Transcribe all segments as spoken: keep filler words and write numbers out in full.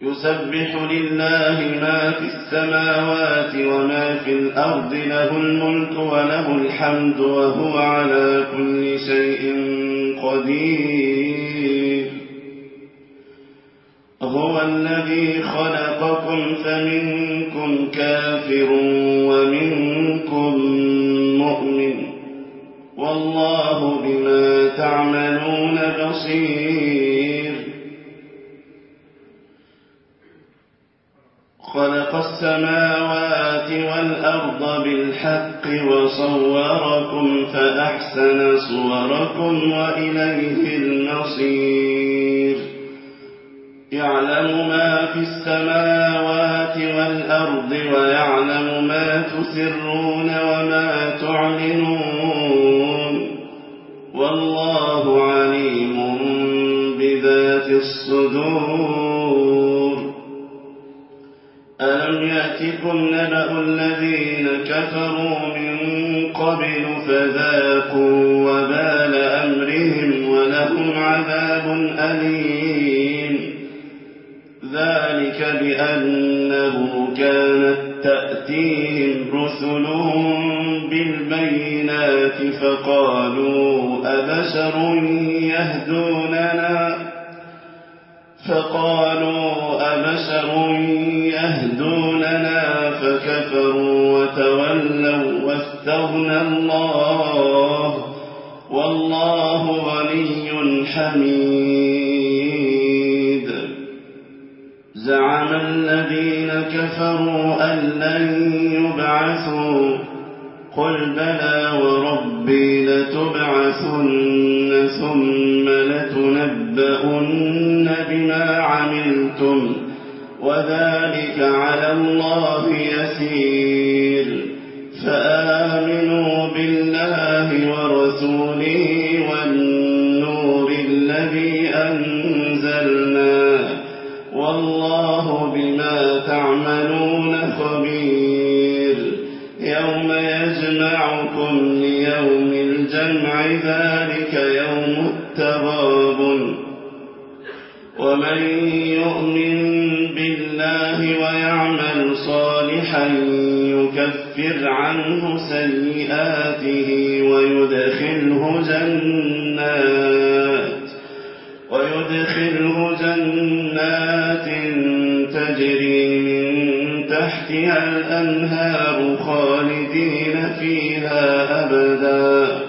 يسبح لله ما في السماوات وما في الأرض له الملك وله الحمد وهو على كل شيء قدير هو الذي خلقكم فمنكم كافر ومنكم مؤمن والله بما تعملون بصير خلق السماوات والأرض بالحق وصوركم فأحسن صوركم وإليه المصير يعلم ما في السماوات والأرض ويعلم ما تسرون وما تعلنون والله عليم بذات الصدور ألم يأتكم نبأ الذين كفروا من قبل فذاقوا وبال أمرهم ولهم عذاب أليم ذلك بأنه كانت تأتيهم رسلهم بالبينات فقالوا أبشر يهدوننا فقالوا أبشر يهدوننا فكفروا وتولوا واستغنى الله والله غني حميد زعم الذين كفروا أن لن يبعثوا قل بلى وربي لتبعثن ثم لتنبؤن بما عملتم وذلك على الله يسير فآمنوا بالله ورسوله والنور الذي أنزلنا والله بما تعملون خبير يوم يجمعكم ليوم الجمع ذلك يوم التغابن ومن يؤمن بالله ويعمل صالحا يكفر عنه سيئاته ويدخله جنات ويدخله جنات تجري من تحتها الأنهار خالدين فيها أبدا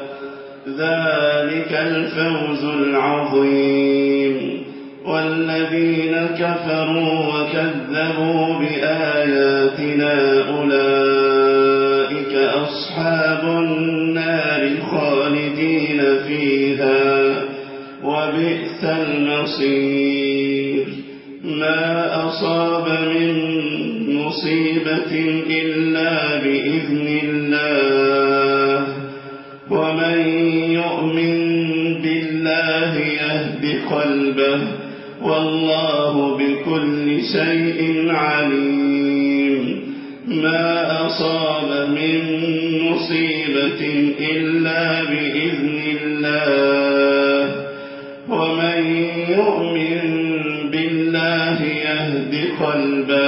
ذلك الفوز العظيم والذين كفروا وكذبوا بآياتنا أولئك أصحاب النار خالدين فيها وبئس المصير ما أصاب من مصيبة إلا بإذن الله ومن يؤمن بالله يهد قلبه والله بكل شيء عليم ما أصاب من مصيبة إلا بإذن الله ومن يؤمن بالله يهد قلبه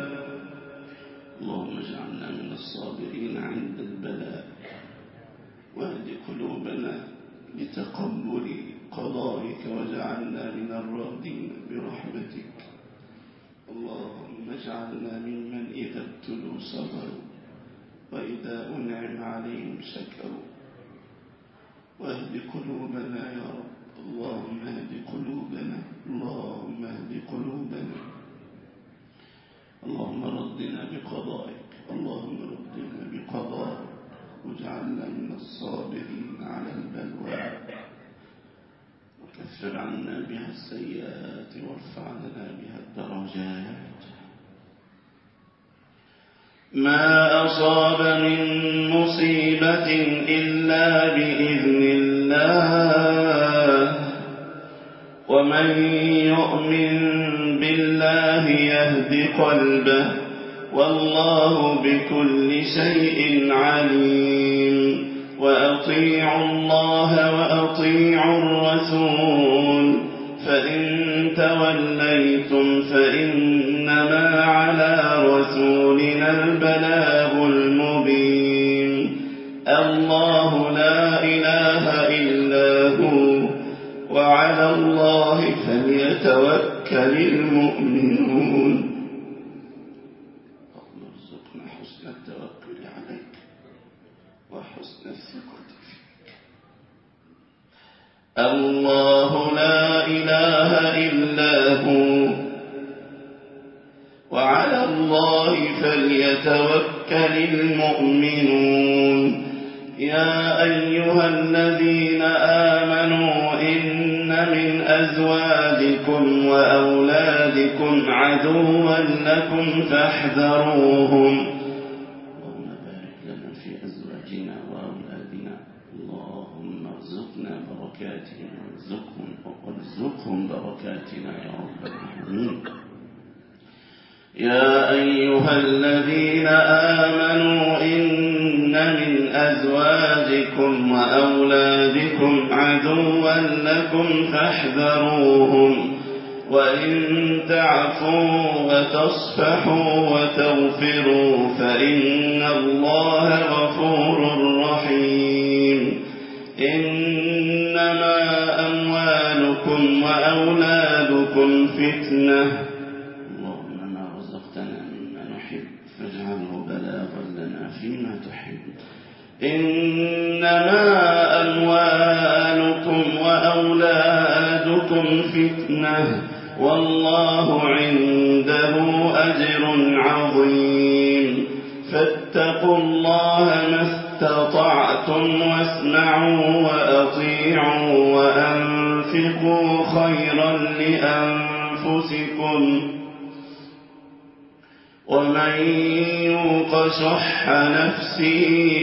اللهم اجعلنا من الصابرين عند البلاء واهد قلوبنا لتقبل قضائك واجعلنا من الراضين برحمتك اللهم اجعلنا ممن إذا ابتلوا صبروا وإذا أنعم عليهم شكروا واهد قلوبنا يا رب اللهم اهد قلوبنا اللهم اهد قلوبنا اللهم ردنا بقضائك اللهم ردنا بقضائك واجعلنا من الصابرين على البلوى وكفر عنا بها السيئات وارفع لنا بها الدرجات ما أصاب من مصيبة إلا بإذن الله ومن يؤمن بالله يهد قلبه والله بكل شيء عليم وأطيعوا الله وأطيعوا الرسول فإن توليتم فإنما على رسولنا البلاغ المبين. الله لا إله إلا هو وعلى الله فليتوكل المؤمنون. اللهم ارزقنا حسن التوكل عليك وحسن الثقة فيك. الله لا إله إلا هو وعلى الله فليتوكل المؤمنون. يا أيها الذين آمنوا إن من أزواجكم وأولادكم عدوا لكم فاحذروهم. اللهم بارك لنا في أزواجنا وأولادنا، اللهم ارزقنا بركاتهم وارزقهم وارزقهم بركاتنا يا رب العالمين. يا أيها الذين آمنوا إن من أزواجكم وأولادكم عدوا لكم فاحذروهم، وإن تعفوا وتصفحوا وتغفروا فإن الله غفور رحيم. إنما أموالكم وأولادكم فتنة، فاجعله بلاغا لنا فيما تحب. إنما أموالكم وأولادكم فتنة والله عنده أجر عظيم. فاتقوا الله ما استطعتم واسمعوا وأطيعوا وأنفقوا خيرا لأنفسكم، ومن يوق شح نفسه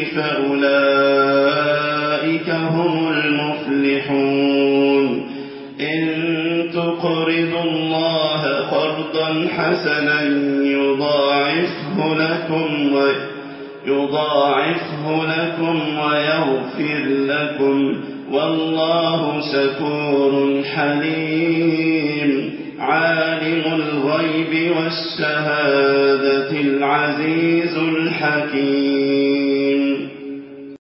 فأولئك هم المفلحون. إن تقرضوا الله قرضا حسنا يضاعفه لكم ويضاعفه لكم ويغفر لكم، والله شكور حليم. عالم الغيب والشهادة العزيز الحكيم.